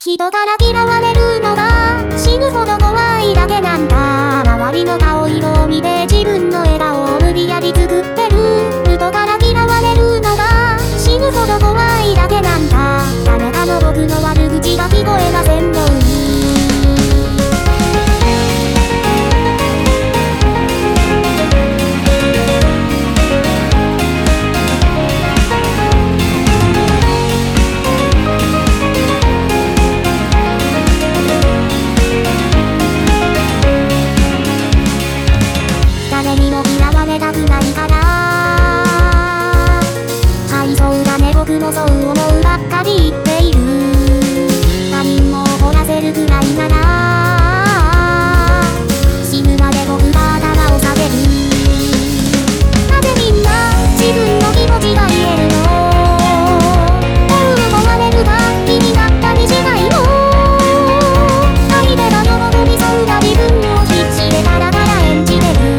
人から嫌われるのが死ぬほど怖いだけなんだ。周りの顔色を見て自分の笑顔を無理やり作ってる。人から嫌われるのが死ぬほど怖いだけなんだ。誰かの僕の悪口が聞こえませんように。誰にも嫌われたくないからはいそうだね僕もそう思うばっかり言っている。他人も怒らせるくらいなら死ぬまで僕が頭を下げる。なぜみんな自分の気持ちが言えるの。思われるが気になったりしないの。相手が喜びそうな自分を必死でガラガラ演じてる。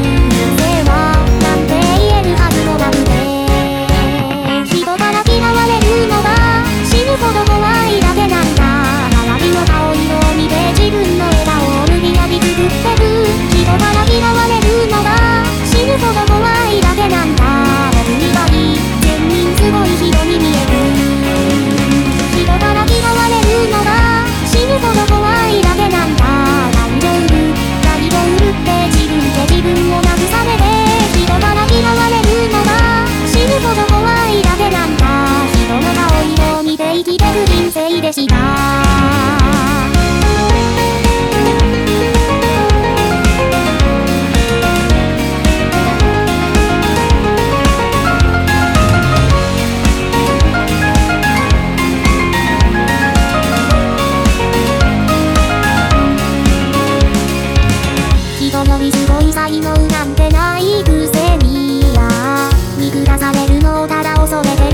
人生でした。人よりすごい才能なんてないくせに見下されるのをただ恐れて